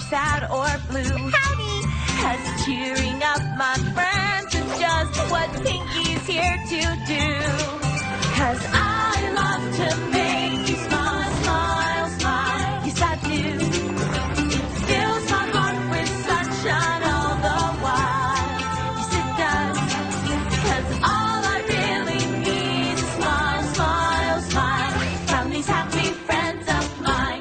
sad or blue. Howdy! 'Cause cheering up my friends is just what Pinky's here to do. 'Cause I love to make you smile, smile, smile. Yes, I do. It fills my heart with sunshine all the while. Yes, it does. 'Cause all I really need is smile, smile, smile from these happy friends of mine.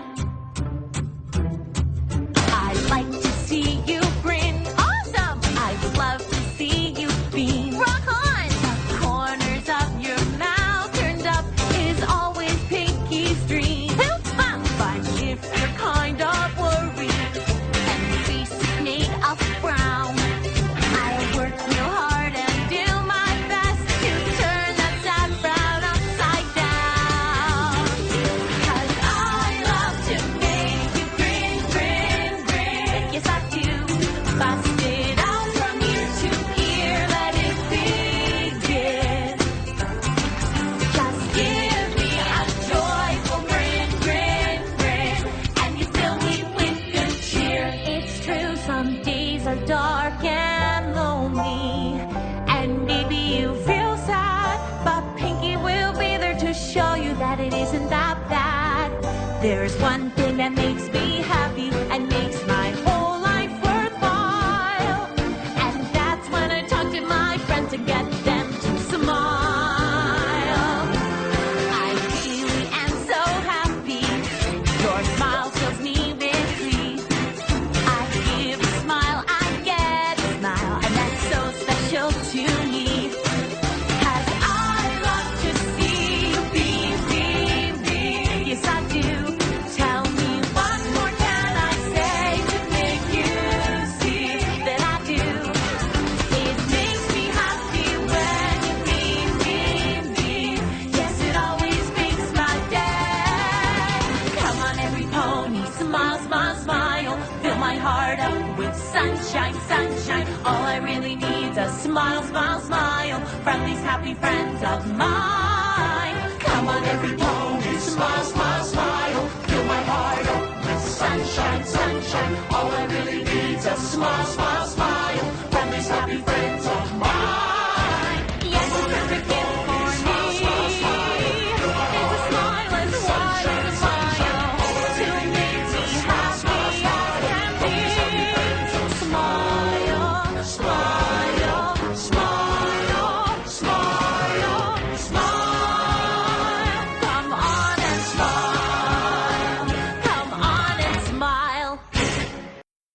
I like to see you grin. Awesome! I would love to see you beam. Rock on! The corners of your mouth turned up is always Pinky's dream. Who's fun? But if you're kind of worried and your face is made of brown, I'll work real hard and do my best to turn that sad frown upside down. 'Cause I love to make you grin, grin, grin. Yes, I do. Bust it out from ear to ear, let it begin. Just give me a joyful grin, grin, grin, and you fill me with good cheer. It's true, some days are dark and lonely, and maybe you feel sad, but Pinky will be there to show you that it isn't that bad. There's one thing that makes me happy and makes my whole life worthwhile, and that's when I talk to my friends and get them to smile. I really am so happy. Your smile fills me with glee. I give a smile, I get a smile, and that's so special to me. 'Cause I love to see you beam, beam, beam. Yes, I do. Tell me what more can I say to make you see that I do. It makes me happy when you beam, beam, beam. Yes, it always makes my day. Come on, every pony, smile, smile, smile. Fill my heart up with sunshine, sunshine. All I really need's a smile, smile, smile from these happy friends of mine. Come on, every pony, smile,